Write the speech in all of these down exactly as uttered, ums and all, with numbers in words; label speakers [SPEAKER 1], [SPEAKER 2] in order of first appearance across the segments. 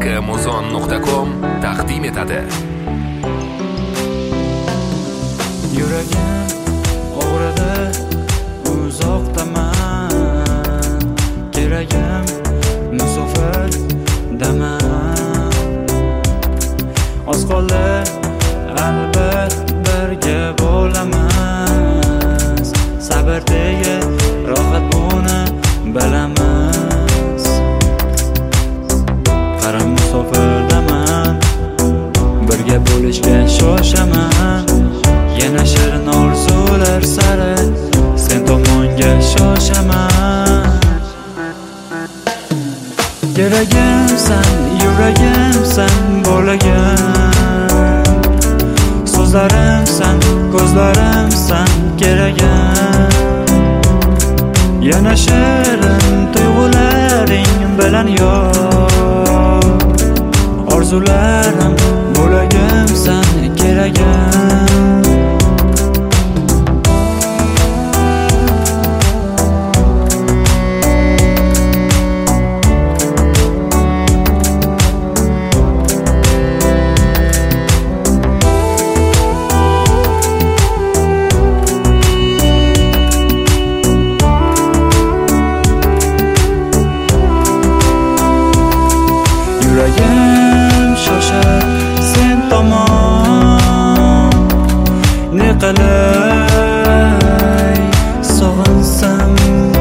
[SPEAKER 1] nashri muzon nuqta com taqdim etadi.
[SPEAKER 2] Yuragim og'ridi, uzoqdaman, keragim musofir daman. Oz qoldi, albatta birga bo'lamiz, sabrdagi rohat buni bilamiz. Qara musofirdaman, birga bo'lishga shoshaman. Yana shirin orzular sari sen tomonga shoshaman. Keragimsan, yuragimsan, bo'lagim. So'zlarimsan, ko'zlarimsan, keragim. Yana shirin tuyg'ularing bilan yor. Orzularim, bo'lagimsan, keragim. Yuragim shoshib sen tomon, ne qilay sog'insam,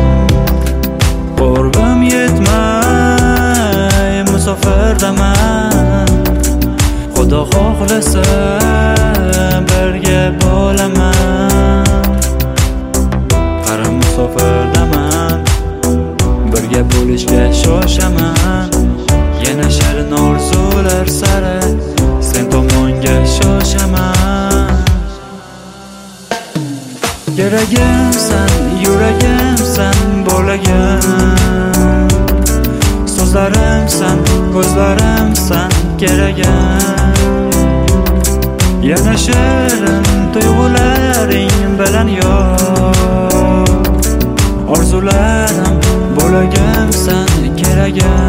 [SPEAKER 2] qurbim yetmay musofirdaman. Xudo xohlasa birga bo'laman. Qara musofirdaman, birga bo'lishga shoshaman. Yana shirin orzular sari sen tomonga shoshaman. Keragimsan, yuragimsan, bo'lagim. So'zlarimsan, ko'zlarimsan, keragim. Yana shirin tuyg'ularing bilan yor. Orzularim, bo'lagimsan, keragim.